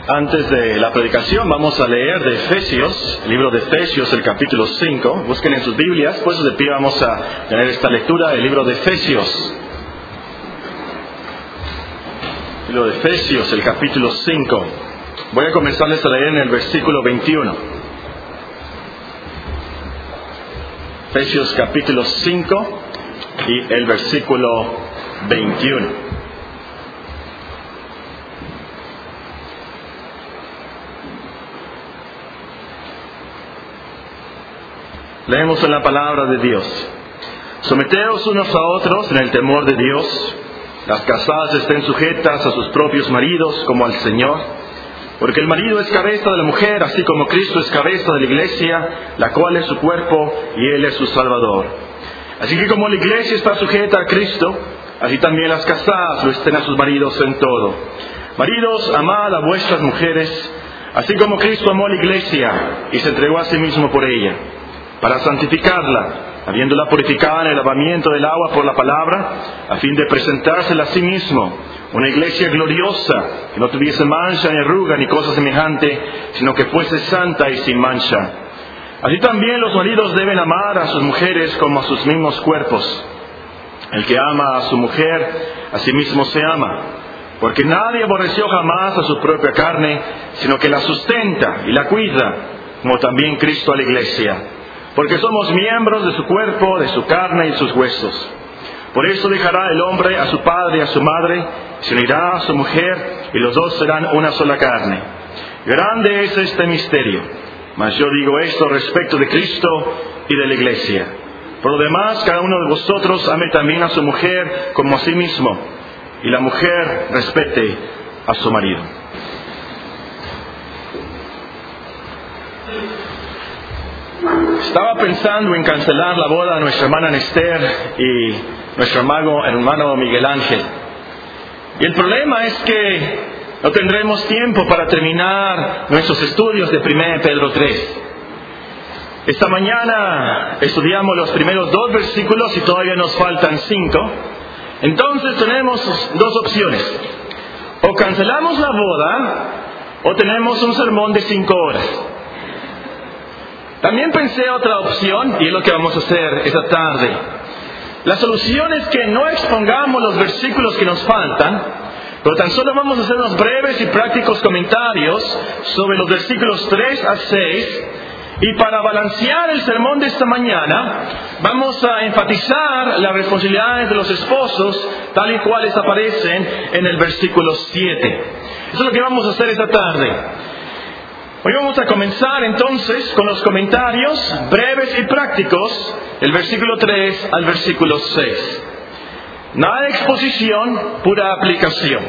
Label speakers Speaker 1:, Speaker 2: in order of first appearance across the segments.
Speaker 1: Antes de la predicación vamos a leer de Efesios, el libro de Efesios, el capítulo 5. Busquen en sus Biblias, pues de pie vamos a tener esta lectura del libro de Efesios. El libro de Efesios, el capítulo 5. Voy a comenzarles a leer en el versículo 21. Efesios capítulo 5 y el versículo 21. Leemos en la palabra de Dios. Someteos unos a otros en el temor de Dios. Las casadas estén sujetas a sus propios maridos como al Señor. Porque el marido es cabeza de la mujer, así como Cristo es cabeza de la iglesia, la cual es su cuerpo y Él es su Salvador. Así que como la iglesia está sujeta a Cristo, así también las casadas lo estén a sus maridos en todo. Maridos, amad a vuestras mujeres, así como Cristo amó a la iglesia y se entregó a sí mismo por ella, para santificarla, habiéndola purificado en el lavamiento del agua por la palabra, a fin de presentársela a sí mismo, una iglesia gloriosa, que no tuviese mancha ni arruga ni cosa semejante, sino que fuese santa y sin mancha. Así también los maridos deben amar a sus mujeres como a sus mismos cuerpos. El que ama a su mujer, a sí mismo se ama, porque nadie aborreció jamás a su propia carne, sino que la sustenta y la cuida, como también Cristo a la iglesia. Porque somos miembros de su cuerpo, de su carne y sus huesos. Por eso dejará el hombre a su padre y a su madre, se unirá a su mujer, y los dos serán una sola carne. Grande es este misterio, mas yo digo esto respecto de Cristo y de la iglesia. Por lo demás, cada uno de vosotros ame también a su mujer como a sí mismo, y la mujer respete a su marido. Estaba pensando en cancelar la boda de nuestra hermana Esther y nuestro hermano Miguel Ángel. Y el problema es que no tendremos tiempo para terminar nuestros estudios de 1 Pedro 3. Esta mañana estudiamos los primeros 2 versículos y todavía nos faltan 5. Entonces tenemos 2 opciones. O cancelamos la boda o tenemos un sermón de 5 horas. También pensé otra opción, y es lo que vamos a hacer esta tarde. La solución es que no expongamos los versículos que nos faltan, pero tan solo vamos a hacer unos breves y prácticos comentarios sobre los versículos 3 a 6, y para balancear el sermón de esta mañana, vamos a enfatizar las responsabilidades de los esposos, tal y cuales aparecen en el versículo 7. Eso es lo que vamos a hacer esta tarde. Hoy vamos a comenzar entonces con los comentarios breves y prácticos, del versículo 3 al versículo 6. Nada de exposición, pura aplicación.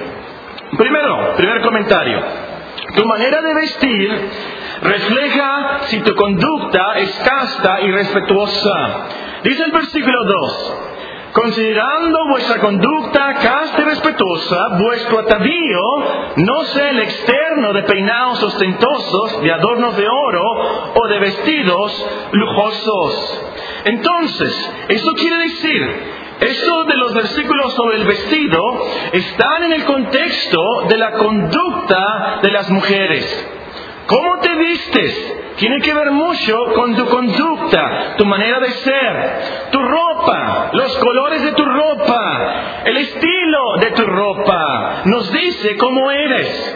Speaker 1: Primer comentario. Tu manera de vestir refleja si tu conducta es casta y respetuosa. Dice el versículo 2. Considerando vuestra conducta casta y respetuosa, vuestro atavío no sea el externo de peinados ostentosos, de adornos de oro o de vestidos lujosos. Entonces, eso quiere decir, esto de los versículos sobre el vestido están en el contexto de la conducta de las mujeres. ¿Cómo te vistes? Tiene que ver mucho con tu conducta, tu manera de ser, tu ropa, los colores de tu ropa, el estilo de tu ropa. Nos dice cómo eres.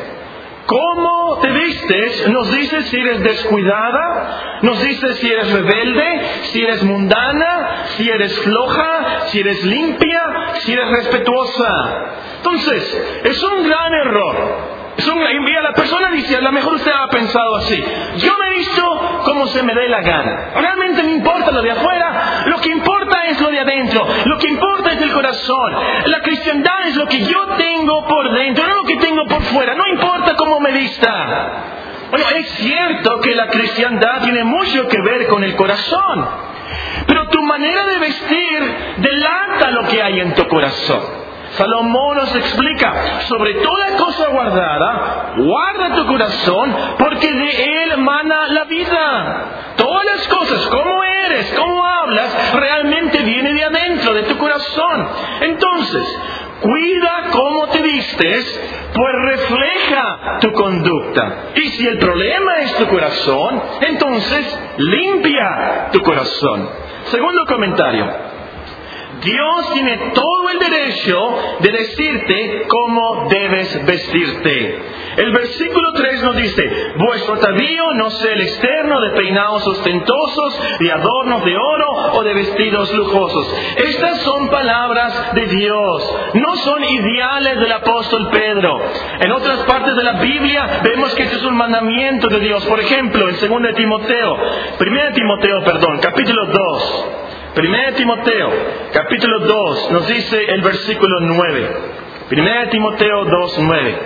Speaker 1: ¿Cómo te vistes? Nos dice si eres descuidada, nos dice si eres rebelde, si eres mundana, si eres floja, si eres limpia, si eres respetuosa. Entonces, es un gran error. Y la persona dice, a lo mejor usted ha pensado así: yo me visto como se me dé la gana. Realmente no importa lo de afuera, lo que importa es lo de adentro, lo que importa es el corazón. La cristiandad es lo que yo tengo por dentro, no lo que tengo por fuera. No importa cómo me vista. Bueno, es cierto que la cristiandad tiene mucho que ver con el corazón, pero tu manera de vestir delata lo que hay en tu corazón. Salomón nos explica: sobre toda cosa guardada, guarda tu corazón, porque de él mana la vida. Todas las cosas, cómo eres, cómo hablas, realmente viene de adentro, de tu corazón. Entonces, cuida cómo te vistes, pues refleja tu conducta. Y si el problema es tu corazón, entonces limpia tu corazón. Segundo comentario. Dios tiene todo el derecho de decirte cómo debes vestirte. El versículo 3 nos dice: vuestro atavío no sea el externo de peinados ostentosos, de adornos de oro o de vestidos lujosos. Estas son palabras de Dios, no son ideales del apóstol Pedro. En otras partes de la Biblia vemos que este es un mandamiento de Dios. Por ejemplo, en 1 Timoteo, capítulo 2. 1 Timoteo, capítulo 2, nos dice el versículo 9. 1 Timoteo 2, 9.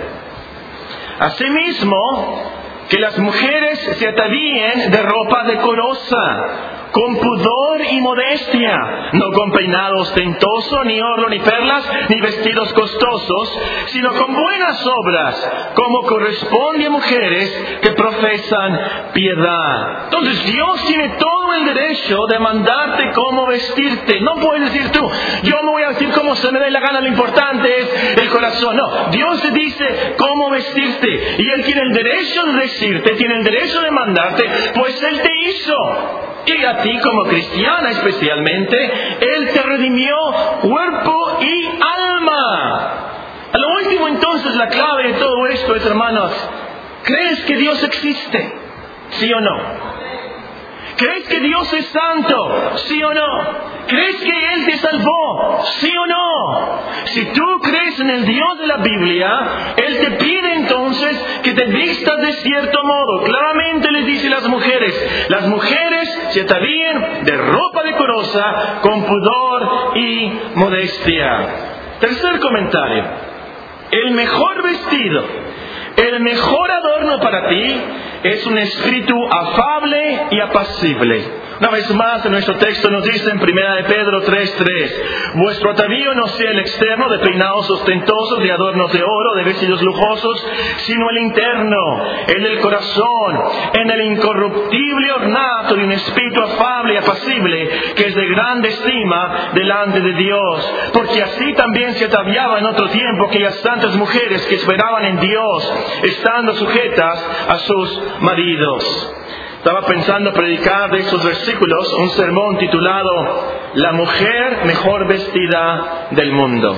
Speaker 1: Asimismo, que las mujeres se atavíen de ropa decorosa, con pudor y modestia, no con peinado ostentoso, ni oro, ni perlas, ni vestidos costosos, sino con buenas obras, como corresponde a mujeres que profesan piedad. Entonces Dios tiene todo el derecho de mandarte cómo vestirte. No puedes decir tú: yo me voy a vestir como se me dé la gana, lo importante es el corazón. No, Dios te dice cómo vestirte, y Él tiene el derecho de decirte, tiene el derecho de mandarte, pues Él te hizo. Y a ti como cristiana especialmente, Él te redimió cuerpo y alma. A lo último, entonces, la clave de todo esto es, hermanos, ¿crees que Dios existe? ¿Sí o no? ¿Crees que Dios es santo? ¿Sí o no? ¿Crees que Él te salvó? ¿Sí o no? Si tú crees en el Dios de la Biblia, Él te pide entonces que te vistas de cierto modo. Claramente les dice a las mujeres se atavíen de ropa decorosa, con pudor y modestia. Tercer comentario. El mejor vestido, el mejor adorno para ti es un espíritu afable y apacible. Una vez más, en nuestro texto nos dice en 1 Pedro 3:3: vuestro atavío no sea el externo de peinados ostentosos, de adornos de oro, de vestidos lujosos, sino el interno, el del corazón, en el incorruptible ornato de un espíritu afable y apacible, que es de grande estima delante de Dios. Porque así también se ataviaba en otro tiempo aquellas santas mujeres que esperaban en Dios, estando sujetas a sus maridos. Estaba pensando predicar de estos versículos un sermón titulado La mujer mejor vestida del mundo.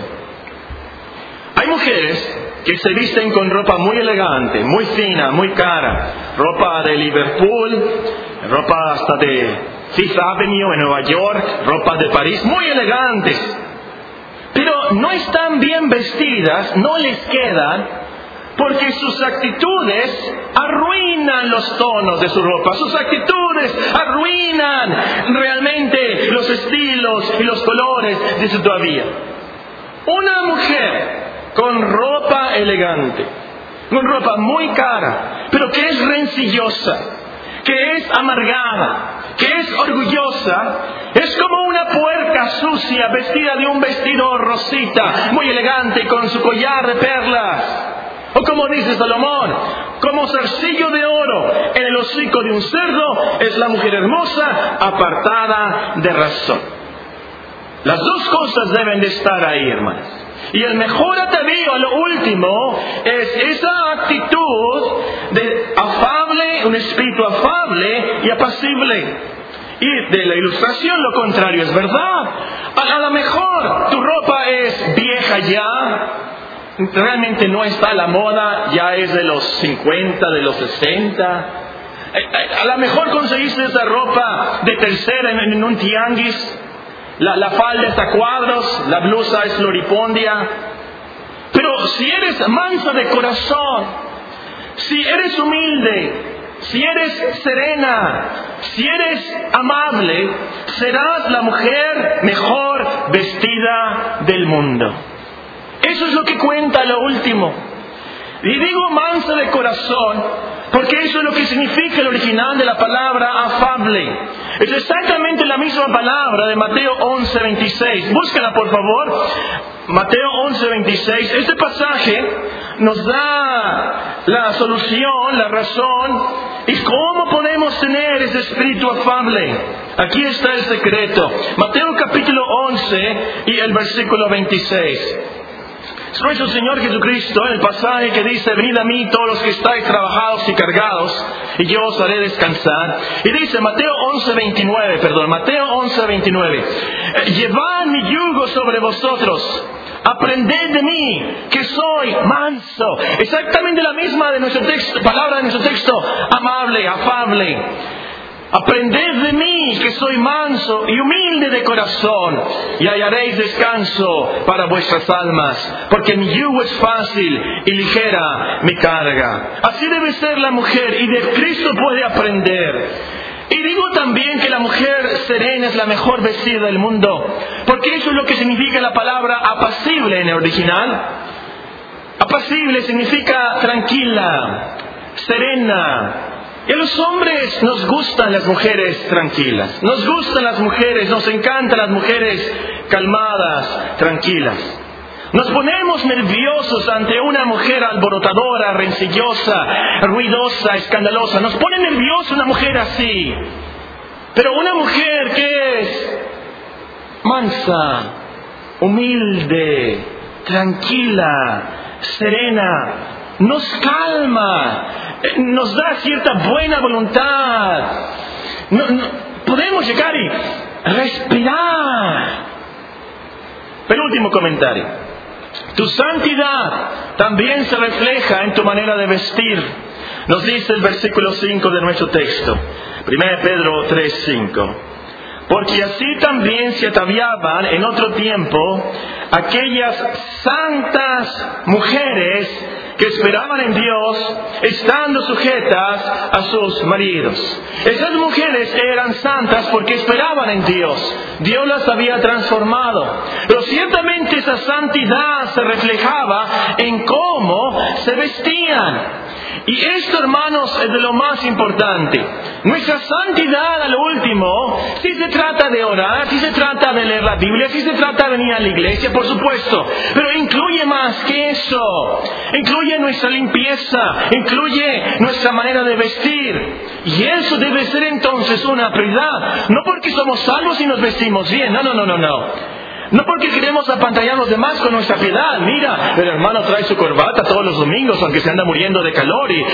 Speaker 1: Hay mujeres que se visten con ropa muy elegante, muy fina, muy cara. Ropa de Liverpool, ropa hasta de Fifth Avenue en Nueva York, ropa de París, muy elegantes. Pero no están bien vestidas, no les quedan, porque sus actitudes arruinan los tonos de su ropa. Sus actitudes arruinan realmente los estilos y los colores de su atavío. Una mujer con ropa elegante, con ropa muy cara, pero que es rencillosa, que es amargada, que es orgullosa, es como una puerca sucia vestida de un vestido rosita, muy elegante, con su collar de perlas. O como dice Salomón, como zarcillo de oro en el hocico de un cerdo es la mujer hermosa, apartada de razón. Las dos cosas deben de estar ahí, hermanos. Y el mejor atavío, a lo último, es esa actitud de afable, un espíritu afable y apacible. Y de la ilustración lo contrario es verdad. A lo mejor tu ropa es vieja ya, realmente no está a la moda, ya es de los 50, de los 60. A lo mejor conseguiste esa ropa de tercera en un tianguis. La falda está a cuadros, la blusa es floripondia. Pero si eres mansa de corazón, si eres humilde, si eres serena, si eres amable, serás la mujer mejor vestida del mundo. Eso es lo que cuenta lo último. Y digo mansa de corazón porque eso es lo que significa el original de la palabra afable. Es exactamente la misma palabra de Mateo 11:26. Búscala, por favor. Mateo 11:26. Este pasaje nos da la solución, la razón y cómo podemos tener ese espíritu afable. Aquí está el secreto. Mateo capítulo 11 y el versículo 26. Es nuestro Señor Jesucristo en el pasaje que dice: venid a mí todos los que estáis trabajados y cargados, y yo os haré descansar. Y dice Mateo 11:29, llevad mi yugo sobre vosotros, aprended de mí, que soy manso. Exactamente la misma de nuestro texto, palabra de nuestro texto, amable, afable. Aprended de mí, que soy manso y humilde de corazón, y hallaréis descanso para vuestras almas, porque mi yugo es fácil y ligera mi carga. Así debe ser la mujer, y de Cristo puede aprender. Y digo también que la mujer serena es la mejor vestida del mundo, porque eso es lo que significa la palabra apacible en el original. Apacible significa tranquila, serena. Y a los hombres nos gustan las mujeres tranquilas, nos gustan las mujeres, nos encantan las mujeres calmadas, tranquilas. Nos ponemos nerviosos ante una mujer alborotadora, rencillosa, ruidosa, escandalosa. Nos pone nerviosa una mujer así. Pero una mujer que es mansa, humilde, tranquila, serena, nos calma, nos da cierta buena voluntad. Podemos llegar y respirar. Penúltimo comentario. Tu santidad también se refleja en tu manera de vestir. Nos dice el versículo 5 de nuestro texto, 1 Pedro 3:5. Porque así también se ataviaban en otro tiempo aquellas santas mujeres que esperaban en Dios, estando sujetas a sus maridos. Esas mujeres eran santas porque esperaban en Dios. Dios las había transformado. Pero ciertamente esa santidad se reflejaba en cómo se vestían. Y esto, hermanos, es de lo más importante. Nuestra santidad, a lo último, si se trata de orar, si se trata de leer la Biblia, si se trata de venir a la iglesia, por supuesto. Pero incluye más que eso. Incluye nuestra limpieza, incluye nuestra manera de vestir. Y eso debe ser entonces una prioridad. No porque somos salvos y nos vestimos bien. No. No porque queremos apantallar a los demás con nuestra piedad. Mira, el hermano trae su corbata todos los domingos, aunque se anda muriendo de calor, y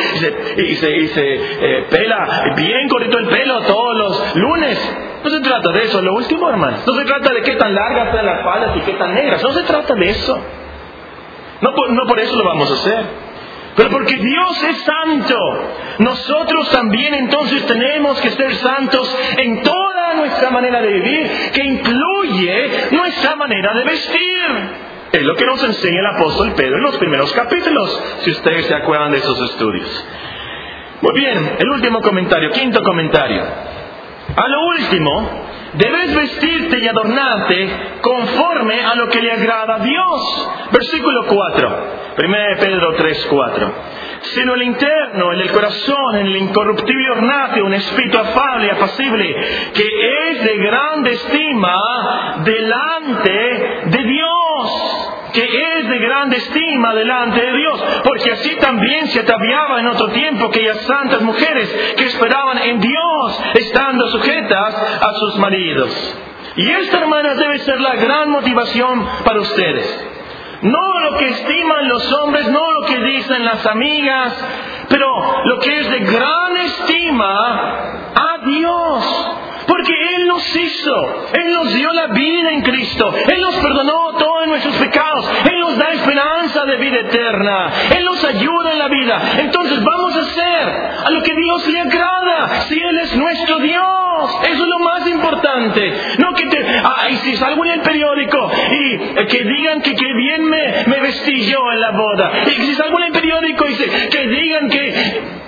Speaker 1: se pela bien cortito el pelo todos los lunes. No se trata de eso, lo último, hermano. No se trata de qué tan largas sean las faldas y qué tan negras. No se trata de eso. No por eso lo vamos a hacer. Pero porque Dios es santo, nosotros también entonces tenemos que ser santos en toda nuestra manera de vivir, que incluye nuestra manera de vestir. Es lo que nos enseña el apóstol Pedro en los primeros capítulos, si ustedes se acuerdan de esos estudios. Muy bien, el último comentario, quinto comentario. A lo último, debes vestirte y adornarte conforme a lo que le agrada a Dios. Versículo 4, 1 Pedro 3:4. Sino el interno, el del corazón, en el incorruptible ornato, un espíritu afable y apacible, que es de grande estima delante de Dios. Que es de grande estima delante de Dios, porque así también se ataviaba en otro tiempo aquellas santas mujeres que esperaban en Dios, estando sujetas a sus maridos. Y esta, hermanas, debe ser la gran motivación para ustedes. No lo que estiman los hombres, no lo que dicen las amigas, pero lo que es de gran estima a Dios. Porque Él nos hizo, Él nos dio la vida en Cristo, Él nos perdonó todos nuestros pecados, Él nos da esperanza de vida eterna, Él nos ayuda en la vida. Entonces vamos a hacer a lo que Dios le agrada, si Él es nuestro Dios. Eso es lo más importante. No que y si salgo en el periódico y que digan que bien me vestí yo en la boda, y si salgo en el periódico y que digan que...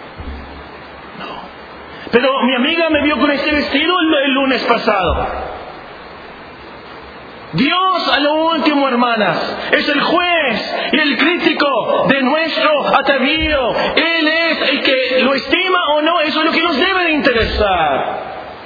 Speaker 1: Pero mi amiga me vio con este vestido el lunes pasado. Dios, a lo último, hermanas, es el juez y el crítico de nuestro atavío. Él es el que lo estima o no. Eso es lo que nos debe de interesar.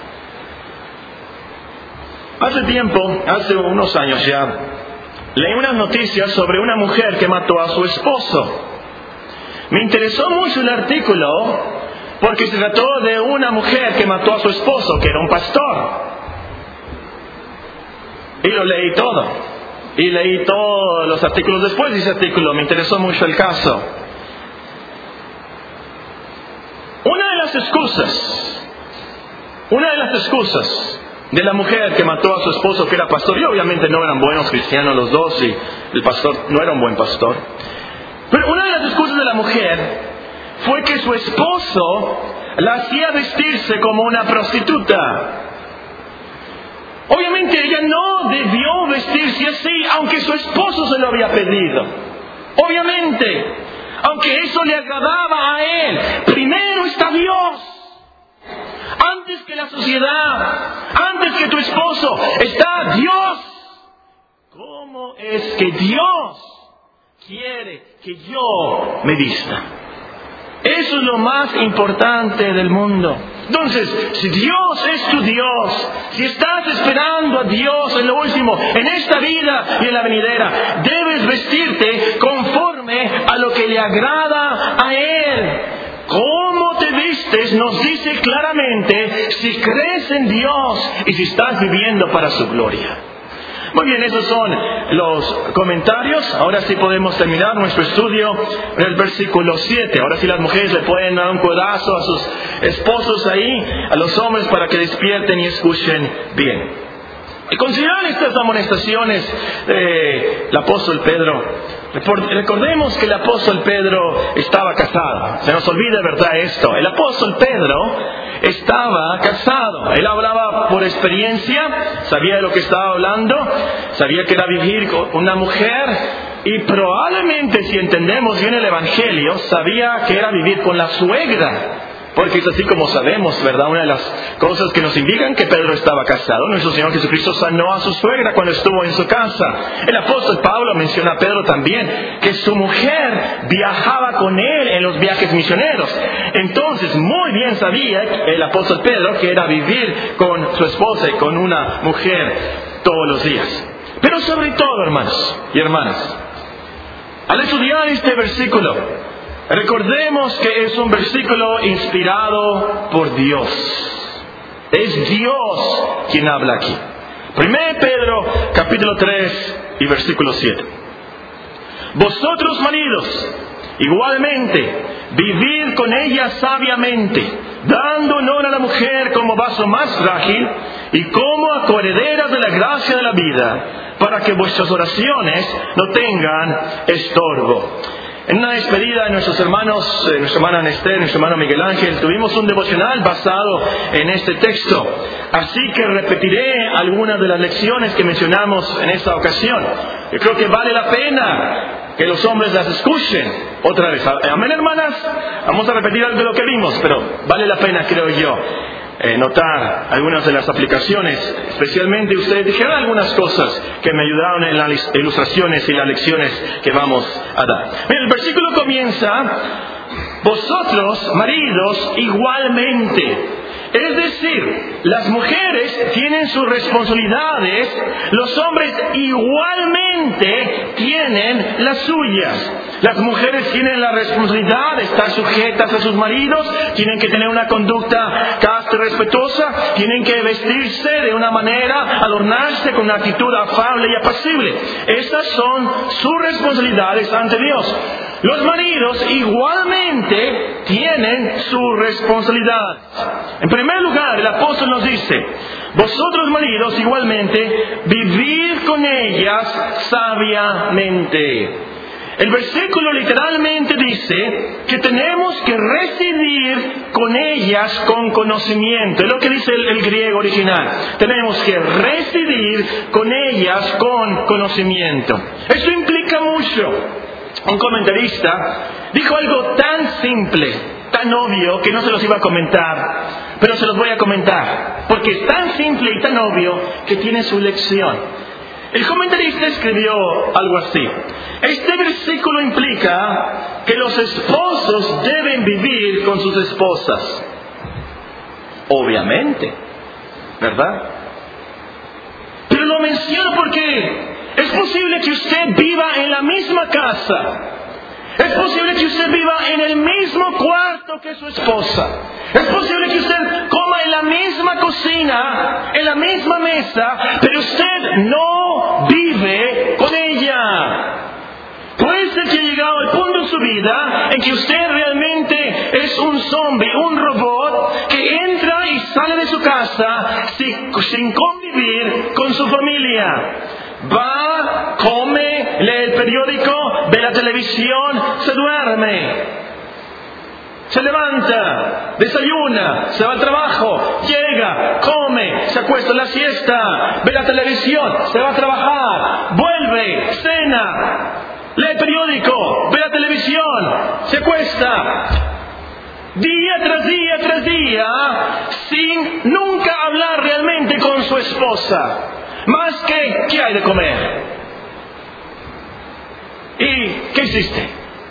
Speaker 1: Hace unos años ya, leí unas noticias sobre una mujer que mató a su esposo. Me interesó mucho el artículo, porque se trató de una mujer que mató a su esposo, que era un pastor. Y lo leí todo. y leí todos los artículos después de ese artículo. Me interesó mucho el caso. Una de las excusas de la mujer que mató a su esposo, que era pastor, y obviamente no eran buenos cristianos los dos, y el pastor no era un buen pastor, pero una de las excusas de la mujer fue que su esposo la hacía vestirse como una prostituta. Obviamente ella no debió vestirse así, aunque su esposo se lo había pedido. Obviamente, aunque eso le agradaba a él, primero está Dios. Antes que la sociedad, antes que tu esposo, está Dios. ¿Cómo es que Dios quiere que yo me vista? Eso es lo más importante del mundo. Entonces, si Dios es tu Dios, si estás esperando a Dios en lo último, en esta vida y en la venidera, debes vestirte conforme a lo que le agrada a Él. Cómo te vistes nos dice claramente si crees en Dios y si estás viviendo para su gloria. Muy bien, esos son los comentarios. Ahora sí podemos terminar nuestro estudio en el versículo 7. Ahora sí las mujeres le pueden dar un codazo a sus esposos ahí, a los hombres, para que despierten y escuchen bien. Y considerando estas amonestaciones del apóstol Pedro, recordemos que el apóstol Pedro estaba casado. Se nos olvida, ¿verdad?, esto. El apóstol Pedro estaba casado. Él hablaba por experiencia, sabía de lo que estaba hablando, sabía que era vivir con una mujer, y probablemente, si entendemos bien el Evangelio, sabía que era vivir con la suegra. Porque es así como sabemos, ¿verdad? Una de las cosas que nos indican que Pedro estaba casado. Nuestro Señor Jesucristo sanó a su suegra cuando estuvo en su casa. El apóstol Pablo menciona a Pedro también, que su mujer viajaba con él en los viajes misioneros. Entonces, muy bien sabía el apóstol Pedro que era vivir con su esposa y con una mujer todos los días. Pero sobre todo, hermanos y hermanas, al estudiar este versículo, recordemos que es un versículo inspirado por Dios. Es Dios quien habla aquí. 1 Pedro capítulo 3 y versículo 7. Vosotros, maridos, igualmente, vivid con ella sabiamente, dando honor a la mujer como vaso más frágil y como a coherederas de la gracia de la vida, para que vuestras oraciones no tengan estorbo. En una despedida de nuestros hermanos, nuestra hermana Nester, nuestro hermano Miguel Ángel, tuvimos un devocional basado en este texto. Así que repetiré algunas de las lecciones que mencionamos en esta ocasión. Yo creo que vale la pena que los hombres las escuchen otra vez. Amén, hermanas. Vamos a repetir algo de lo que vimos, pero vale la pena, creo yo, notar algunas de las aplicaciones. Especialmente ustedes dijeron algunas cosas que me ayudaron en las ilustraciones y las lecciones que vamos a dar. El versículo comienza: vosotros, maridos, igualmente. Es decir, las mujeres tienen sus responsabilidades, los hombres igualmente tienen las suyas. Las mujeres tienen la responsabilidad de estar sujetas a sus maridos, tienen que tener una conducta casta y respetuosa, tienen que vestirse de una manera, adornarse con una actitud afable y apacible. Estas son sus responsabilidades ante Dios. Los maridos igualmente tienen su responsabilidad. En primer lugar, el apóstol nos dice: vosotros, maridos, igualmente, vivid con ellas sabiamente. El versículo literalmente dice que tenemos que residir con ellas con conocimiento. Es lo que dice el griego original. Tenemos que residir con ellas con conocimiento. Esto implica mucho. Un comentarista dijo algo tan simple, tan obvio, que no se los iba a comentar, pero se los voy a comentar, porque es tan simple y tan obvio que tiene su lección. El comentarista escribió algo así: este versículo implica que los esposos deben vivir con sus esposas. Obviamente, ¿verdad? Pero lo menciono porque es posible que usted viva en la misma casa. Es posible que usted viva en el mismo cuarto que su esposa. Es posible que usted coma en la misma misma cocina, en la misma mesa, pero usted no vive con ella. Puede ser que ha llegado el punto en su vida en que usted realmente es un zombie, un robot que entra y sale de su casa sin convivir con su familia. Va, come, lee el periódico, ve la televisión, se duerme. Se levanta, desayuna, se va al trabajo, llega, come, se acuesta en la siesta, ve la televisión, se va a trabajar, vuelve, cena, lee el periódico, ve la televisión, se acuesta. Día tras día, sin nunca hablar realmente con su esposa. Más que, ¿qué hay de comer? ¿Y qué hiciste?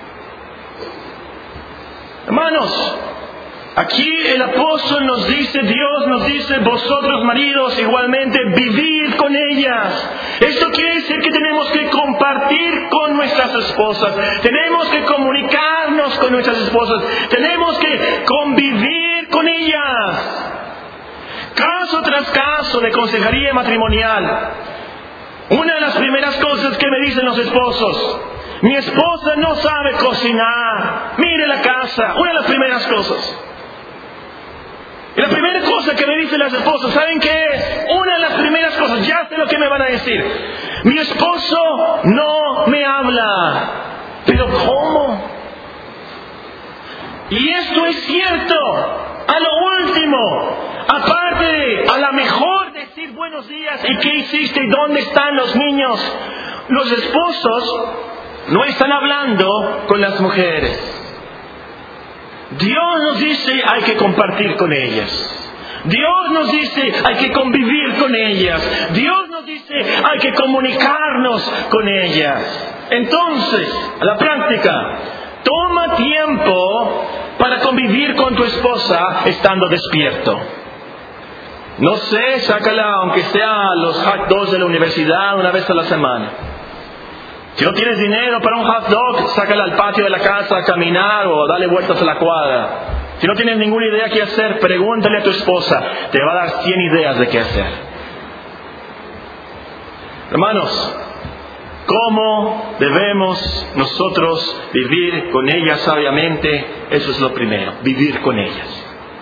Speaker 1: Hermanos, aquí el apóstol nos dice, Dios nos dice, vosotros maridos igualmente vivid con ellas. Esto quiere decir que tenemos que compartir con nuestras esposas, tenemos que comunicarnos con nuestras esposas, tenemos que convivir con ellas. Caso tras caso de consejería matrimonial, una de las primeras cosas que me dicen los esposos: mi esposa no sabe cocinar, mire la casa. Una de las primeras cosas. Y la primera cosa que me dicen las esposas, ¿saben qué es? Una de las primeras cosas, ya sé lo que me van a decir: mi esposo no me habla. ¿Pero cómo? Y esto es cierto. A lo último, aparte, a lo mejor decir buenos días y qué hiciste y dónde están los niños, los esposos no están hablando con las mujeres. Dios nos dice hay que compartir con ellas. Dios nos dice hay que convivir con ellas. Dios nos dice hay que comunicarnos con ellas. Entonces, a la práctica, toma tiempo para convivir con tu esposa estando despierto. No sé, sácala aunque sea los hot dogs de la universidad una vez a la semana. Si no tienes dinero para un hot dog, sácala al patio de la casa a caminar o dale vueltas a la cuadra. Si no tienes ninguna idea qué hacer, pregúntale a tu esposa. Te va a dar 100 ideas de qué hacer. Hermanos, ¿cómo debemos nosotros vivir con ellas sabiamente? Eso es lo primero, vivir con ellas.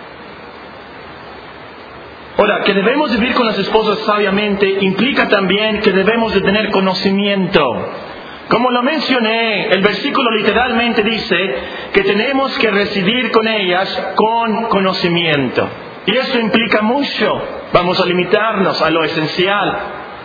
Speaker 1: Ahora, que debemos vivir con las esposas sabiamente implica también que debemos de tener conocimiento. Como lo mencioné, el versículo literalmente dice que tenemos que recibir con ellas con conocimiento. Y eso implica mucho. Vamos a limitarnos a lo esencial.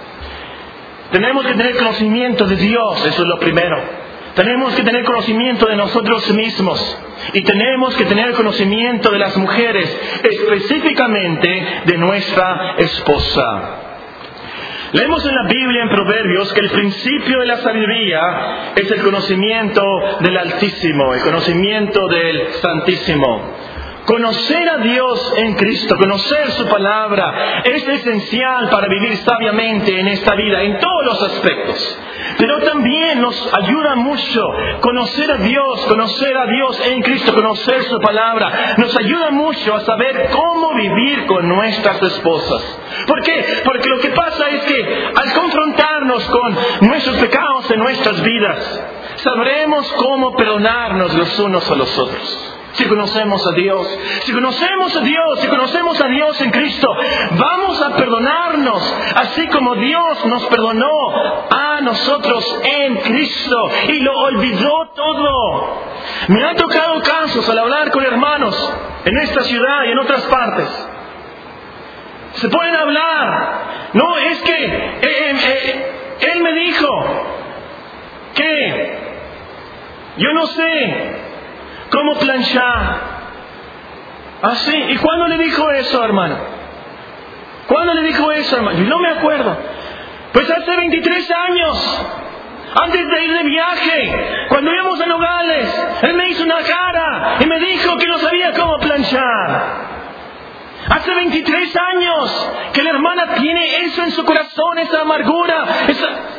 Speaker 1: Tenemos que tener conocimiento de Dios, eso es lo primero. Tenemos que tener conocimiento de nosotros mismos. Y tenemos que tener conocimiento de las mujeres, específicamente de nuestra esposa. Leemos en la Biblia, en Proverbios, que el principio de la sabiduría es el conocimiento del Altísimo, el conocimiento del Santísimo. Conocer a Dios en Cristo, conocer su palabra, es esencial para vivir sabiamente en esta vida, en todos los aspectos. Pero también nos ayuda mucho conocer a Dios en Cristo, conocer su palabra. Nos ayuda mucho a saber cómo vivir con nuestras esposas. ¿Por qué? Porque lo que pasa es que al confrontarnos con nuestros pecados en nuestras vidas, sabremos cómo perdonarnos los unos a los otros. Si conocemos a Dios, si conocemos a Dios en Cristo, vamos a perdonarnos, así como Dios nos perdonó a nosotros en Cristo y lo olvidó todo. Me han tocado casos al hablar con hermanos en esta ciudad y en otras partes. Se pueden hablar. No, es que él me dijo que yo no sé cómo planchar. ¿Ah, sí? ¿Y cuándo le dijo eso, hermano? ¿Cuándo le dijo eso, hermano? Yo no me acuerdo. Pues hace 23 años, antes de ir de viaje, cuando íbamos a Nogales, él me hizo una cara y me dijo que no sabía cómo planchar. Hace 23 años que la hermana tiene eso en su corazón, esa amargura,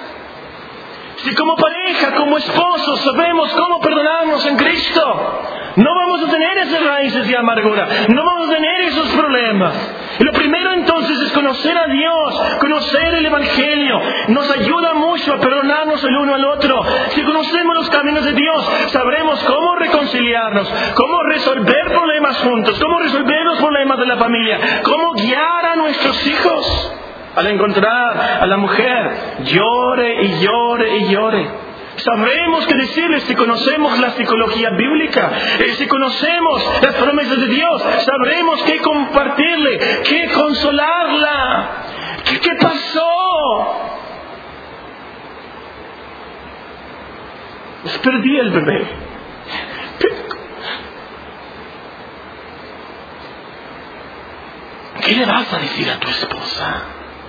Speaker 1: Si como pareja, como esposos, sabemos cómo perdonarnos en Cristo, No vamos a tener esas raíces de amargura. No vamos a tener esos problemas. Y lo primero entonces es conocer a Dios, conocer el Evangelio. Nos ayuda mucho a perdonarnos el uno al otro. Si conocemos los caminos de Dios, sabremos cómo reconciliarnos, cómo resolver problemas juntos, cómo resolver los problemas de la familia, cómo guiar a nuestros hijos. Al encontrar a la mujer, llore y llore y llore. Sabremos qué decirles si conocemos la psicología bíblica, si conocemos las promesas de Dios, sabremos qué compartirle, qué consolarla. ¿Qué pasó? Pues perdí el bebé. ¿Qué le vas a decir a tu esposa?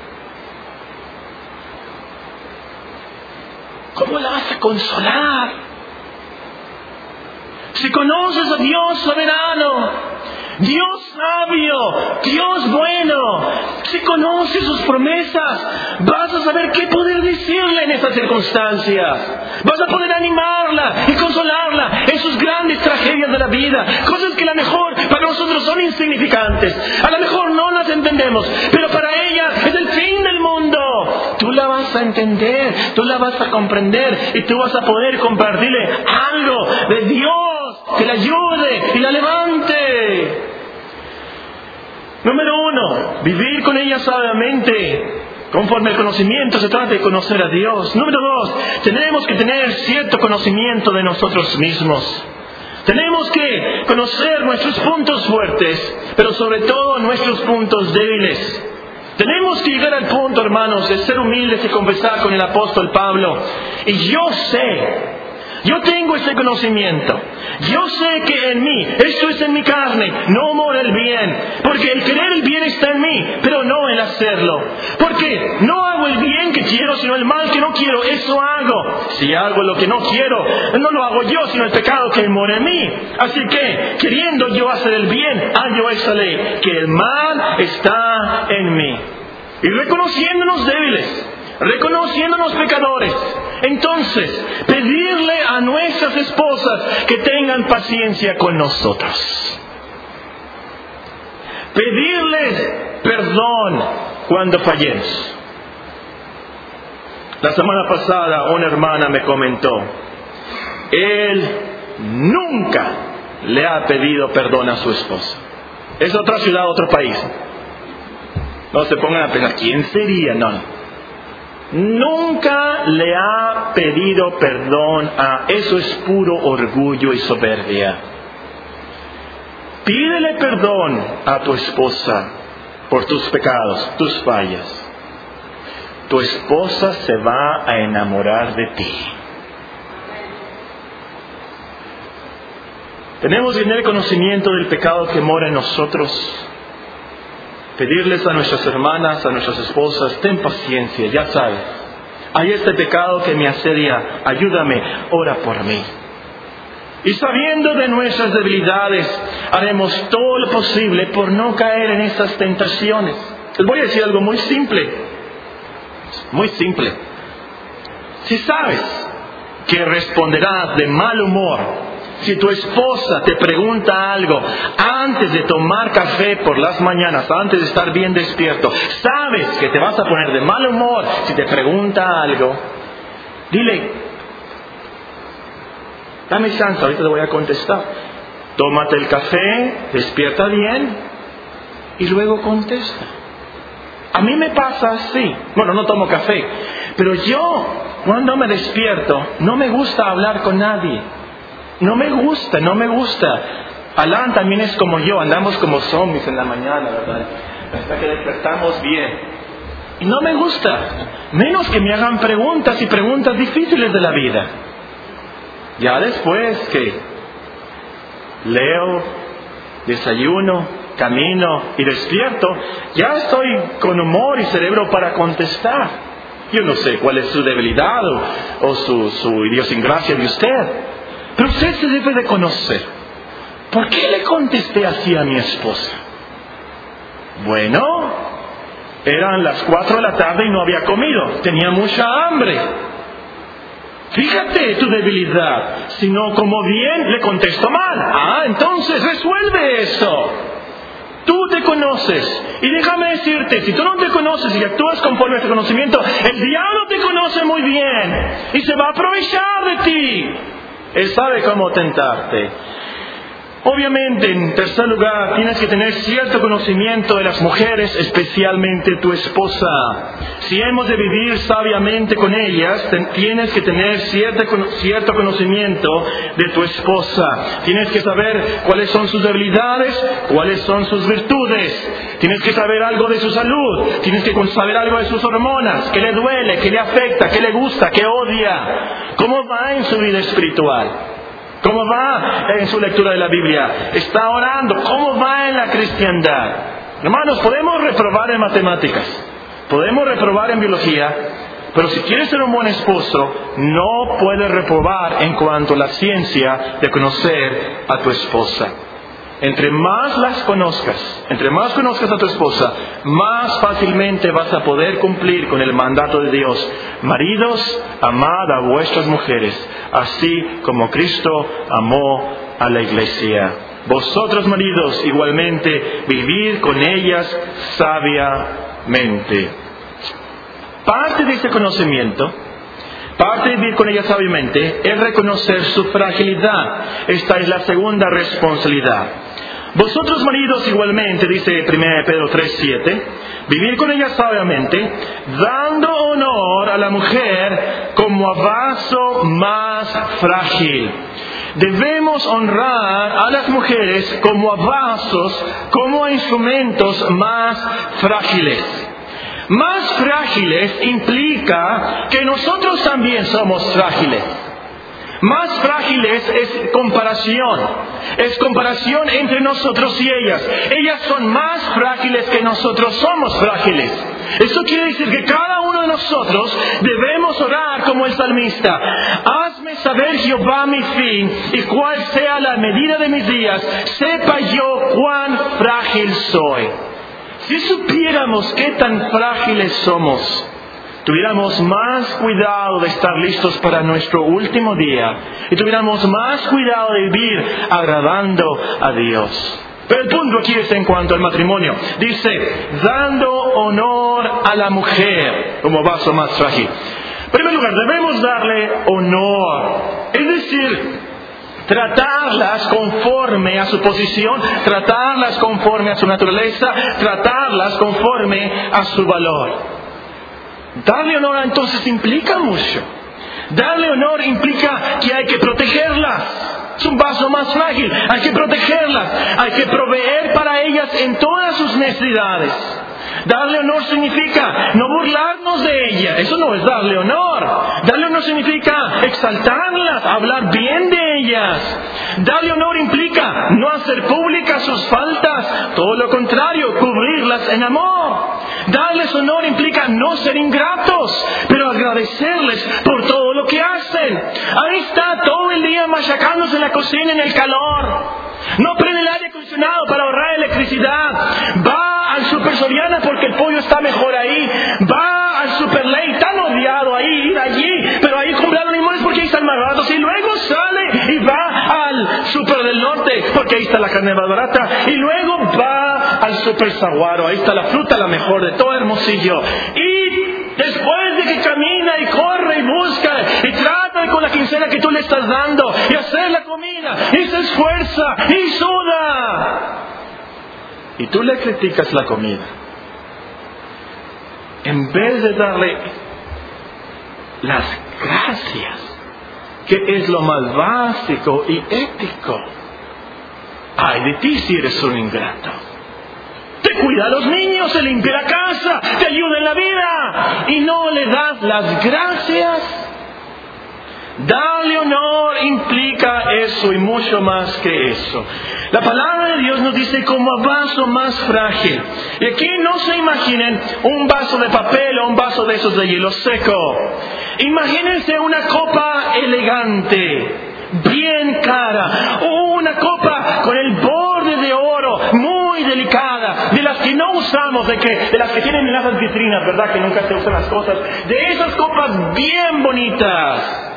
Speaker 1: ¿Cómo la vas a consolar? Si conoces a Dios soberano, Dios sabio, Dios bueno, si conoces sus promesas, vas a saber qué poder decirle en estas circunstancias. Vas a poder animarla y consolarla en sus grandes tragedias de la vida. Cosas que a lo mejor para nosotros son insignificantes. A lo mejor no las entendemos, pero para ella es el fin del mundo. Tú la vas a entender, tú la vas a comprender y tú vas a poder compartirle algo de Dios que la ayude y la levante. Número 1, vivir con ella sabiamente. Conforme el conocimiento se trata de conocer a Dios. Número 2, tenemos que tener cierto conocimiento de nosotros mismos. Tenemos que conocer nuestros puntos fuertes, pero sobre todo nuestros puntos débiles. Tenemos que llegar al punto, hermanos, de ser humildes y confesar con el apóstol Pablo. Y yo tengo ese conocimiento. Yo sé que en mí, esto es en mi carne, no mora el bien. Porque el querer el bien está en mí, pero no el hacerlo. Porque no hago el bien que quiero, sino el mal que no quiero, eso hago. Si hago lo que no quiero, no lo hago yo, sino el pecado que mora en mí. Así que, queriendo yo hacer el bien, hallo esa ley, que el mal está en mí. Y reconociéndonos débiles, reconociéndonos pecadores, entonces pedirle a nuestras esposas que tengan paciencia con nosotros. Pedirles perdón cuando fallemos. La semana pasada una hermana me comentó, él nunca le ha pedido perdón a su esposa. Es otra ciudad, otro país. No se pongan a pensar, ¿quién sería? No. Nunca le ha pedido perdón a... Eso es puro orgullo y soberbia. Pídele perdón a tu esposa por tus pecados, tus fallas. Tu esposa se va a enamorar de ti. Tenemos que tener conocimiento del pecado que mora en nosotros. Pedirles a nuestras hermanas, a nuestras esposas, ten paciencia, ya sabes. Hay este pecado que me asedia, ayúdame, ora por mí. Y sabiendo de nuestras debilidades, haremos todo lo posible por no caer en estas tentaciones. Les voy a decir algo muy simple. Muy simple. Si sabes que responderás de mal humor, si tu esposa te pregunta algo antes de tomar café por las mañanas, antes de estar bien despierto, sabes que te vas a poner de mal humor si te pregunta algo, dile, dame chance, ahorita te voy a contestar. Tómate el café, despierta bien y luego contesta. A mí me pasa así. Bueno, no tomo café, pero yo cuando me despierto no me gusta hablar con nadie. No me gusta. Alan también es como yo, andamos como zombies en la mañana, ¿verdad? Hasta que despertamos bien. Y no me gusta, menos que me hagan preguntas y preguntas difíciles de la vida. Ya después que leo, desayuno, camino y despierto, ya estoy con humor y cerebro para contestar. Yo no sé cuál es su debilidad o su idiosincrasia de usted. Pero usted se debe de conocer. ¿Por qué le contesté así a mi esposa? Bueno, eran las 4 de la tarde y no había comido. Tenía mucha hambre. Fíjate tu debilidad. Si no como bien, le contesto mal. Entonces resuelve eso. Tú te conoces. Y déjame decirte, si tú no te conoces y actúas conforme a este conocimiento, el diablo te conoce muy bien. Y se va a aprovechar de ti. Él sabe cómo tentarte. Obviamente, en tercer lugar, tienes que tener cierto conocimiento de las mujeres, especialmente tu esposa. Si hemos de vivir sabiamente con ellas, tienes que tener cierto conocimiento de tu esposa. Tienes que saber cuáles son sus debilidades, cuáles son sus virtudes. Tienes que saber algo de su salud. Tienes que saber algo de sus hormonas, qué le duele, qué le afecta, qué le gusta, qué odia. ¿Cómo va en su vida espiritual? ¿Cómo va en su lectura de la Biblia? ¿Está orando? ¿Cómo va en la cristiandad? Hermanos, podemos reprobar en matemáticas, podemos reprobar en biología, pero si quieres ser un buen esposo, no puedes reprobar en cuanto a la ciencia de conocer a tu esposa. Entre más conozcas a tu esposa, más fácilmente vas a poder cumplir con el mandato de Dios. Maridos, amad a vuestras mujeres, así como Cristo amó a la iglesia. Vosotros, maridos, igualmente, vivid con ellas sabiamente. Parte de este conocimiento, parte de vivir con ellas sabiamente, es reconocer su fragilidad. Esta es la segunda responsabilidad. Vosotros, maridos, igualmente, dice 1 Pedro 3:7, vivir con ella sabiamente, dando honor a la mujer como a vaso más frágil. Debemos honrar a las mujeres como a vasos, como a instrumentos más frágiles. Más frágiles implica que nosotros también somos frágiles. Más frágiles es comparación entre nosotros y ellas. Ellas son más frágiles que nosotros somos frágiles. Eso quiere decir que cada uno de nosotros debemos orar como el salmista. Hazme saber, Jehová, mi fin, y cuál sea la medida de mis días, sepa yo cuán frágil soy. Si supiéramos qué tan frágiles somos, tuviéramos más cuidado de estar listos para nuestro último día y tuviéramos más cuidado de vivir agradando a Dios. Pero el punto aquí es en cuanto al matrimonio. Dice, dando honor a la mujer como vaso más frágil. En primer lugar, debemos darle honor. Es decir, tratarlas conforme a su posición, tratarlas conforme a su naturaleza, tratarlas conforme a su valor. Darle honor entonces implica mucho. Darle honor implica que hay que protegerlas. Es un vaso más frágil. Hay que protegerlas. Hay que proveer para ellas en todas sus necesidades. Darle honor significa no burlarnos de ella. Eso no es darle honor. Darle honor significa exaltarlas, hablar bien de ellas. Darle honor implica no hacer públicas sus faltas. Todo lo contrario, cubrirlas en amor. Darles honor implica no ser ingratos, pero agradecerles por todo lo que hacen. Ahí está todo el día machacándose en la cocina en el calor. No prende el aire acondicionado para ahorrar electricidad. Va al Super Soriana porque el pollo está mejor ahí. Va al Super Ley, tan odiado ahí, ir allí, pero ahí comprar los limones porque ahí están más baratos. Y luego sale y va al Super del Norte porque ahí está la carne más barata. Y luego va al Super Saguaro, ahí está la fruta la mejor de todo Hermosillo. Y después de que camina y corre y busca y trata con la quincena que tú le estás dando y hacer la comida y se esfuerza y suda, y tú le criticas la comida, en vez de darle las gracias, que es lo más básico y ético. Ay de ti si eres un ingrato. Te cuida a los niños, se limpia la casa, te ayuda en la vida y no le das las gracias. Darle honor implica eso y mucho más que eso. La palabra de Dios nos dice como a vaso más frágil. Y aquí no se imaginen un vaso de papel o un vaso de esos de hielo seco. Imagínense una copa elegante, bien cara, o una copa con el borde de oro, muy delicada, de las que no usamos, de las que tienen en las vitrinas, ¿verdad? Que nunca se usan las cosas, de esas copas bien bonitas.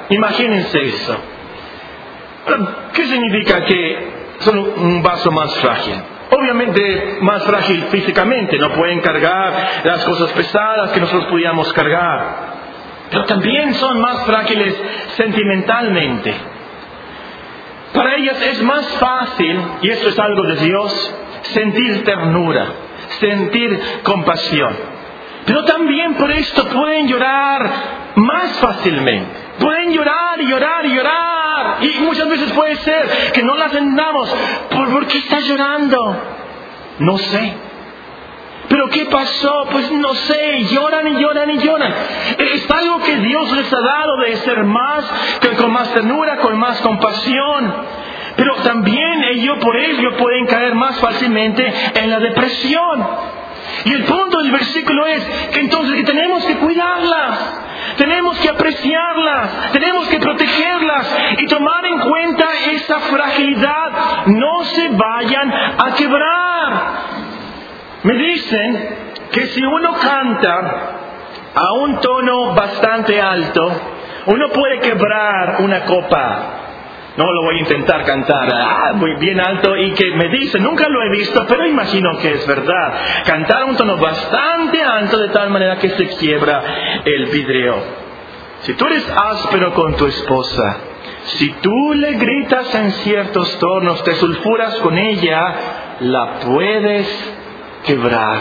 Speaker 1: Imagínense eso. ¿Qué significa que son un vaso más frágil? Obviamente más frágil físicamente, no pueden cargar las cosas pesadas que nosotros pudiéramos cargar. Pero también son más frágiles sentimentalmente. Para ellas es más fácil, y esto es algo de Dios, sentir ternura, sentir compasión. Pero también por esto pueden llorar más fácilmente. Pueden llorar y llorar y llorar. Y muchas veces puede ser que no las entendamos. ¿Por qué estás llorando? No sé. ¿Pero qué pasó? Pues no sé. Lloran y lloran y lloran. Es algo que Dios les ha dado de ser más, con más ternura, con más compasión. Pero también ellos por ello pueden caer más fácilmente en la depresión. Y el punto del versículo es que entonces que tenemos que cuidarlas, tenemos que apreciarlas, tenemos que protegerlas y tomar en cuenta esa fragilidad. No se vayan a quebrar. Me dicen que si uno canta a un tono bastante alto, uno puede quebrar una copa. No lo voy a intentar cantar muy bien alto y que me dicen, nunca lo he visto, pero imagino que es verdad. Cantar a un tono bastante alto de tal manera que se quiebra el vidrio. Si tú eres áspero con tu esposa, si tú le gritas en ciertos tonos, te sulfuras con ella, la puedes quebrar.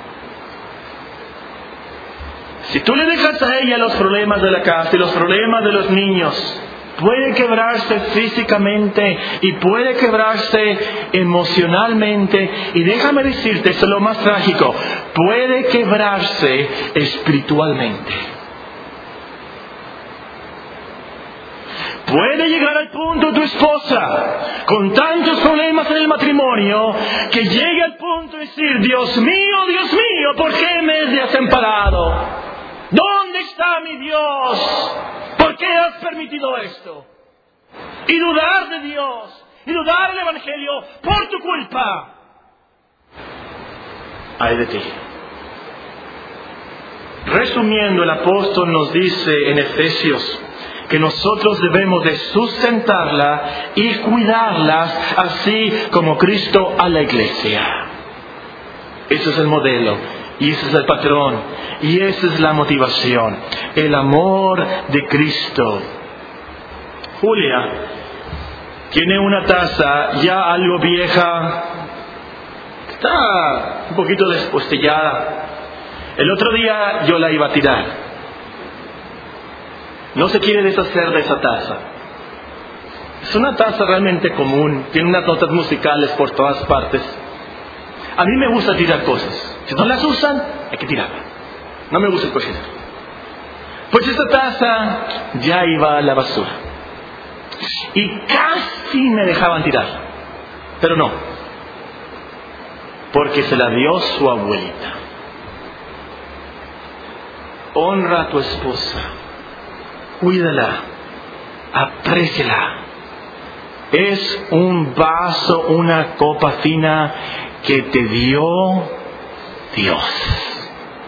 Speaker 1: Si tú le dejas a ella los problemas de la casa y los problemas de los niños, puede quebrarse físicamente y puede quebrarse emocionalmente. Y déjame decirte, esto es lo más trágico, puede quebrarse espiritualmente. Puede llegar al punto tu esposa, con tantos problemas en el matrimonio, que llegue al punto de decir, Dios mío, ¿por qué me has desamparado? ¿Dónde está mi Dios? ¿Por qué has permitido esto? Y dudar de Dios, y dudar del Evangelio por tu culpa. Ay de ti. Resumiendo, el apóstol nos dice en Efesios que nosotros debemos de sustentarla y cuidarlas así como Cristo a la iglesia. Ese es el modelo. Y ese es el patrón. Y esa es la motivación. El amor de Cristo. Julia tiene una taza ya algo vieja. Está un poquito despostillada. El otro día yo la iba a tirar. No se quiere deshacer de esa taza. Es una taza realmente común. Tiene unas notas musicales por todas partes. A mí me gusta tirar cosas. Si no las usan, hay que tirarla. No me gusta cocinar. Pues esta taza ya iba a la basura. Y casi me dejaban tirarla. Pero no. Porque se la dio su abuelita. Honra a tu esposa. Cuídala. Apréciala. Es un vaso, una copa fina que te dio Dios.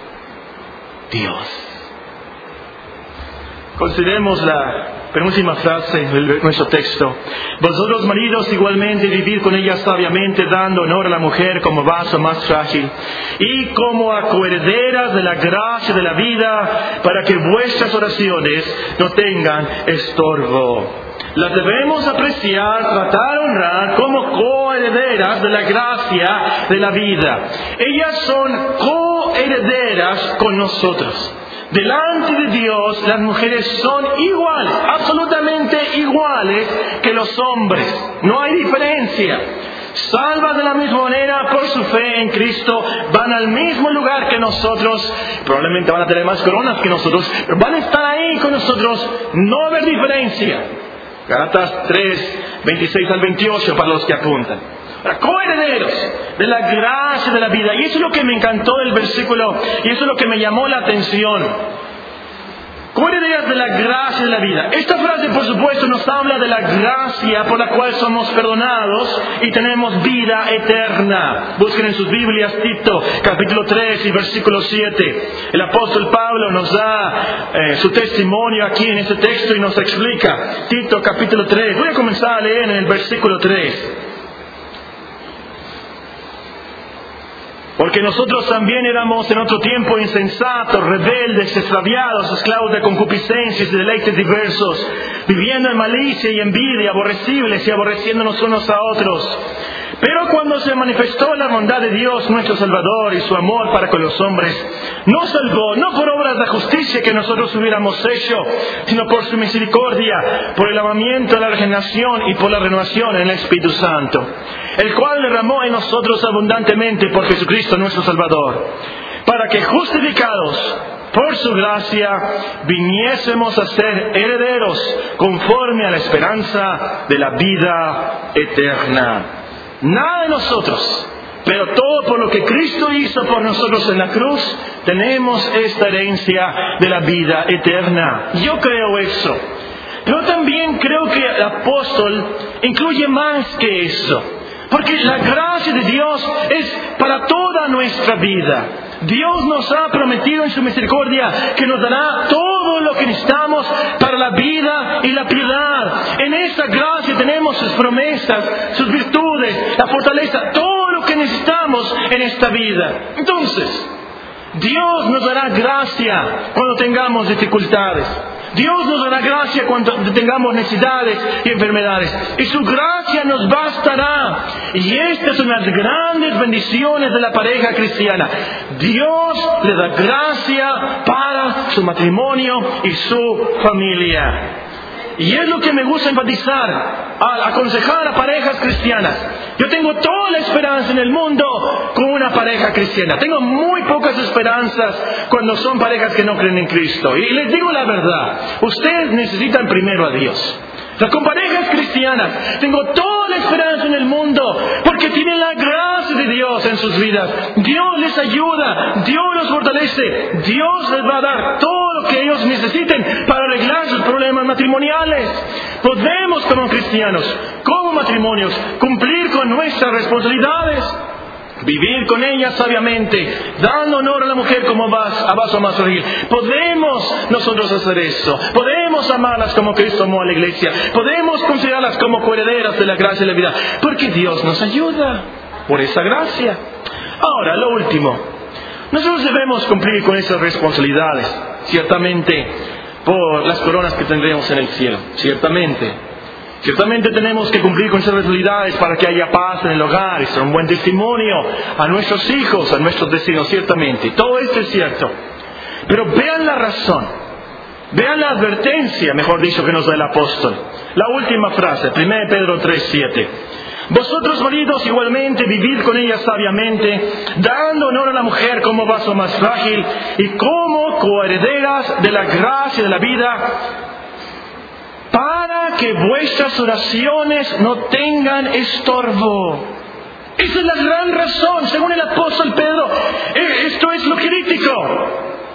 Speaker 1: Consideremos la penúltima frase de nuestro texto. Vosotros maridos igualmente vivid con ella sabiamente, dando honor a la mujer como vaso más frágil y como a coherederas de la gracia de la vida, para que vuestras oraciones no tengan estorbo. Las debemos apreciar, tratar, honrar como coherederas de la gracia de la vida. Ellas son coherederas con nosotros. Delante de Dios, las mujeres son iguales, absolutamente iguales que los hombres. No hay diferencia. Salvas de la misma manera por su fe en Cristo, van al mismo lugar que nosotros. Probablemente van a tener más coronas que nosotros, pero van a estar ahí con nosotros. No va a haber diferencia. Gálatas 3, 26 al 28 para los que apuntan. Ahora, coherederos de la gracia de la vida. Y eso es lo que me encantó del versículo, y eso es lo que me llamó la atención. coherederas de la gracia de la vida. Esta frase, por supuesto, nos habla de la gracia por la cual somos perdonados y tenemos vida eterna. Busquen en sus Biblias Tito, capítulo 3 y versículo 7. El apóstol Pablo nos da su testimonio aquí en este texto y nos explica. Tito, capítulo 3. Voy a comenzar a leer en el versículo 3. Porque nosotros también éramos en otro tiempo insensatos, rebeldes, extraviados, esclavos de concupiscencias y deleites diversos, viviendo en malicia y envidia, aborrecibles y aborreciéndonos unos a otros. Pero cuando se manifestó la bondad de Dios, nuestro Salvador, y su amor para con los hombres, nos salvó, no por obras de justicia que nosotros hubiéramos hecho, sino por su misericordia, por el lavamiento de la regeneración y por la renovación en el Espíritu Santo, el cual derramó en nosotros abundantemente por Jesucristo nuestro Salvador, para que justificados por su gracia viniésemos a ser herederos conforme a la esperanza de la vida eterna. Nada de nosotros, pero todo por lo que Cristo hizo por nosotros en la cruz, tenemos esta herencia de la vida eterna. Yo creo eso. Pero también creo que el apóstol incluye más que eso. Porque la gracia de Dios es para toda nuestra vida. Dios nos ha prometido en su misericordia que nos dará todo lo que necesitamos para la vida y la piedad. En esa gracia tenemos sus promesas, sus virtudes, la fortaleza, todo lo que necesitamos en esta vida. Entonces, Dios nos dará gracia cuando tengamos dificultades. Dios nos dará gracia cuando tengamos necesidades y enfermedades. Y su gracia nos bastará. Y estas son las grandes bendiciones de la pareja cristiana. Dios le da gracia para su matrimonio y su familia. Y es lo que me gusta enfatizar al aconsejar a parejas cristianas. Yo tengo toda la esperanza en el mundo con una pareja cristiana. Tengo muy pocas esperanzas cuando son parejas que no creen en Cristo. Y les digo la verdad, ustedes necesitan primero a Dios. O sea, con parejas cristianas tengo toda la esperanza en el mundo porque tienen la gracia de Dios en sus vidas. Dios les ayuda, Dios los fortalece, Dios les va a dar todo lo que ellos necesiten para arreglar sus problemas matrimoniales. Podemos como cristianos, como matrimonios, cumplir con nuestras responsabilidades. Vivir con ella sabiamente, dando honor a la mujer como a vaso más frágil. Podemos nosotros hacer eso. Podemos amarlas como Cristo amó a la iglesia. Podemos considerarlas como coherederas de la gracia y la vida. Porque Dios nos ayuda por esa gracia. Ahora, lo último. Nosotros debemos cumplir con esas responsabilidades. Ciertamente, por las coronas que tendremos en el cielo. Ciertamente tenemos que cumplir con esas responsabilidades para que haya paz en el hogar y ser un buen testimonio a nuestros hijos, a nuestros vecinos, ciertamente. Todo esto es cierto. Pero vean la razón, vean la advertencia, mejor dicho, que nos da el apóstol. La última frase, 1 Pedro 3:7. Vosotros maridos igualmente vivid con ella sabiamente, dando honor a la mujer como vaso más frágil y como coherederas de la gracia de la vida, para que vuestras oraciones no tengan estorbo. Esa es la gran razón, según el apóstol Pedro. Esto es lo crítico.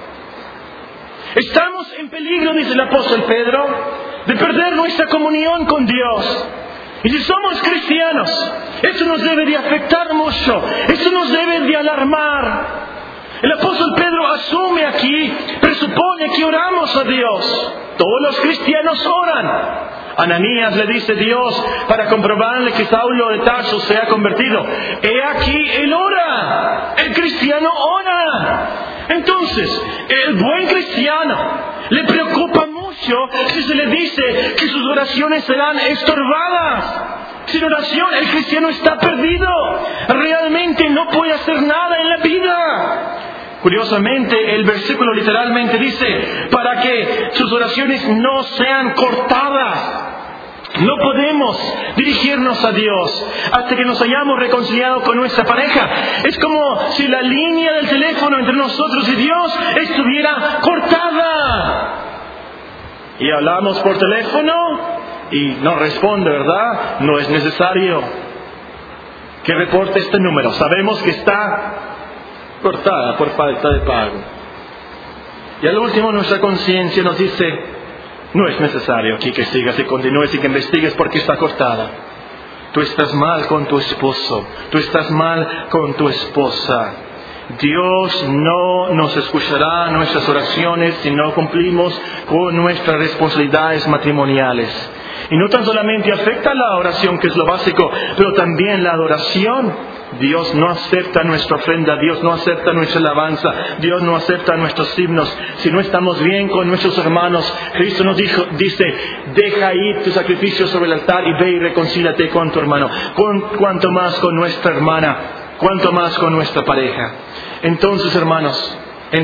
Speaker 1: Estamos en peligro, dice el apóstol Pedro, de perder nuestra comunión con Dios. Y si somos cristianos, esto nos debe de afectar mucho, esto nos debe de alarmar. El apóstol Pedro asume aquí, presupone que oramos a Dios. Todos los cristianos oran. Ananías le dice Dios para comprobarle que Saulo de Tarso se ha convertido. He aquí, él ora. El cristiano ora. Entonces, el buen cristiano le preocupa mucho si se le dice que sus oraciones serán estorbadas. Sin oración, el cristiano está perdido. Realmente no puede hacer nada en la vida. Curiosamente, el versículo literalmente dice, para que sus oraciones no sean cortadas. No podemos dirigirnos a Dios hasta que nos hayamos reconciliado con nuestra pareja. Es como si la línea del teléfono entre nosotros y Dios estuviera cortada. Y hablamos por teléfono y no responde, ¿verdad? No es necesario que reporte este número. Sabemos que está cortada por falta de pago. Y al último nuestra conciencia nos dice, no es necesario aquí que sigas y continúes y que investigues porque está cortada. Tú estás mal con tu esposo, tú estás mal con tu esposa. Dios no nos escuchará nuestras oraciones si no cumplimos con nuestras responsabilidades matrimoniales. Y no tan solamente afecta la oración, que es lo básico, pero también la adoración. Dios no acepta nuestra ofrenda, Dios no acepta nuestra alabanza, Dios no acepta nuestros himnos si no estamos bien con nuestros hermanos. Cristo nos dice, deja ir tu sacrificio sobre el altar y ve y reconcíliate con tu hermano. Cuanto más con nuestra hermana, cuanto más con nuestra pareja. Entonces, hermanos,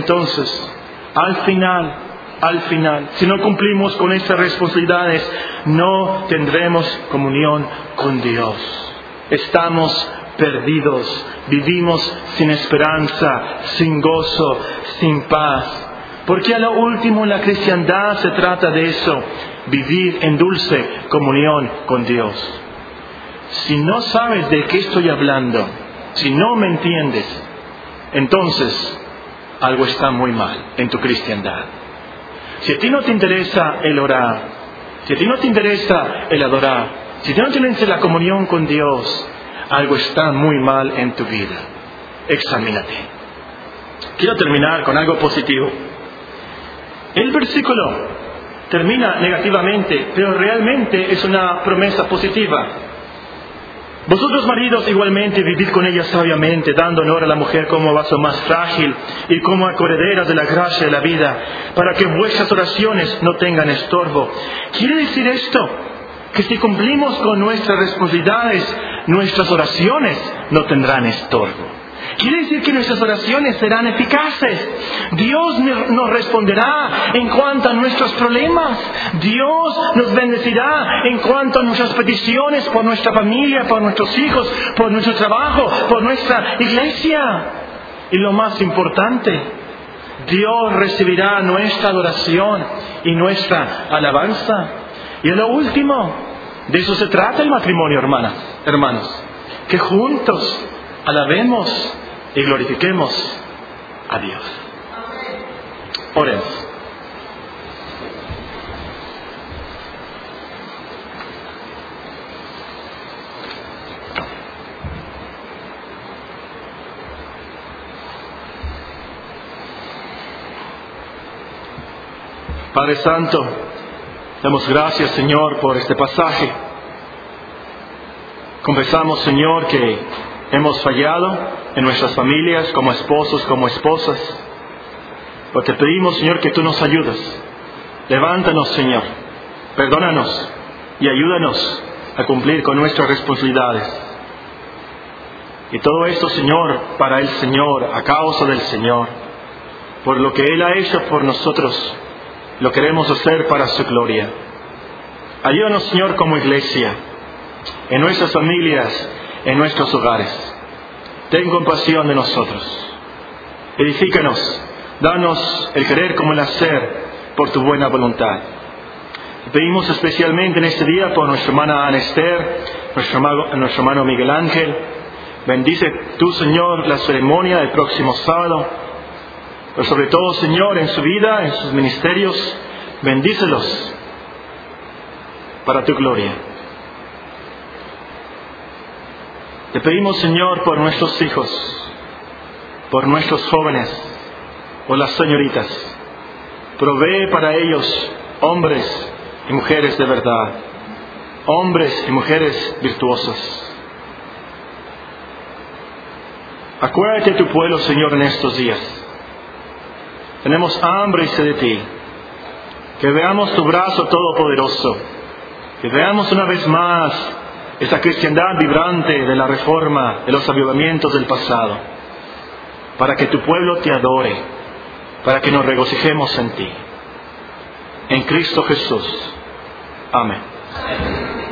Speaker 1: al final, si no cumplimos con estas responsabilidades, no tendremos comunión con Dios. Estamos perdidos, vivimos sin esperanza, sin gozo, sin paz. Porque a lo último la cristiandad se trata de eso, vivir en dulce comunión con Dios. Si no sabes de qué estoy hablando, si no me entiendes, entonces algo está muy mal en tu cristiandad. Si a ti no te interesa el orar, si a ti no te interesa el adorar, si a ti no te interesa la comunión con Dios, algo está muy mal en tu vida. Examínate. Quiero terminar con algo positivo. El versículo termina negativamente, pero realmente es una promesa positiva. Vosotros, maridos, igualmente vivid con ella sabiamente, dando honor a la mujer como vaso más frágil y como acorredera de la gracia de la vida, para que vuestras oraciones no tengan estorbo. ¿Quiere decir esto? Que si cumplimos con nuestras responsabilidades, nuestras oraciones no tendrán estorbo. Quiere decir que nuestras oraciones serán eficaces. Dios nos responderá en cuanto a nuestros problemas. Dios nos bendecirá en cuanto a nuestras peticiones por nuestra familia, por nuestros hijos, por nuestro trabajo, por nuestra iglesia. Y lo más importante, Dios recibirá nuestra adoración y nuestra alabanza. Y en lo último, de eso se trata el matrimonio, hermanos. Que juntos alabemos y glorifiquemos a Dios. Oremos. Padre Santo, damos gracias, Señor, por este pasaje. Confesamos, Señor, que hemos fallado en nuestras familias, como esposos, como esposas. Pero te pedimos, Señor, que tú nos ayudes. Levántanos, Señor. Perdónanos y ayúdanos a cumplir con nuestras responsabilidades. Y todo esto, Señor, para el Señor, a causa del Señor. Por lo que Él ha hecho por nosotros, lo queremos hacer para su gloria. Ayúdanos, Señor, como iglesia, en nuestras familias, en nuestros hogares. Ten compasión de nosotros. Edifícanos. Danos el querer como el hacer por tu buena voluntad. Te pedimos especialmente en este día por nuestra hermana Ana Esther, nuestro hermano Miguel Ángel. Bendice tú, Señor, la ceremonia del próximo sábado. Pero sobre todo, Señor, en su vida, en sus ministerios, bendícelos para tu gloria. Te pedimos, Señor, por nuestros hijos, por nuestros jóvenes, por las señoritas. Provee para ellos hombres y mujeres de verdad, hombres y mujeres virtuosos. Acuérdate de tu pueblo, Señor, en estos días. Tenemos hambre y sed de ti. Que veamos tu brazo todopoderoso. Que veamos una vez más esa cristiandad vibrante de la reforma, de los avivamientos del pasado. Para que tu pueblo te adore. Para que nos regocijemos en ti. En Cristo Jesús. Amén.